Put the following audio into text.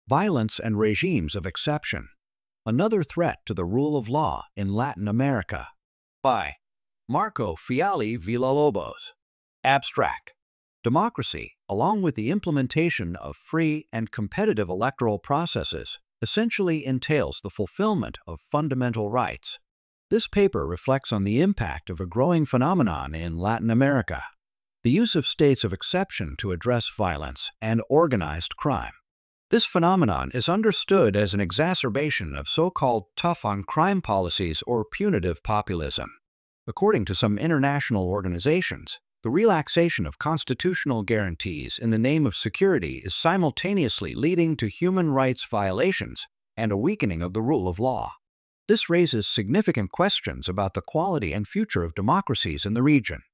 Violence and regimes of exception. Another threat to the rule of law in Latin America. By Marco Fialli Villalobos. Abstract. Democracy, along with the implementation of free and competitive electoral processes, essentially entails the fulfillment of fundamental rights. This paper reflects on the impact of a growing phenomenon in Latin America: the use of states of exception to address violence and organized crime. This phenomenon is understood as an exacerbation of so-called tough-on-crime policies or punitive populism. According to some international organizations, the relaxation of constitutional guarantees in the name of security is simultaneously leading to human rights violations and a weakening of the rule of law. This raises significant questions about the quality and future of democracies in the region.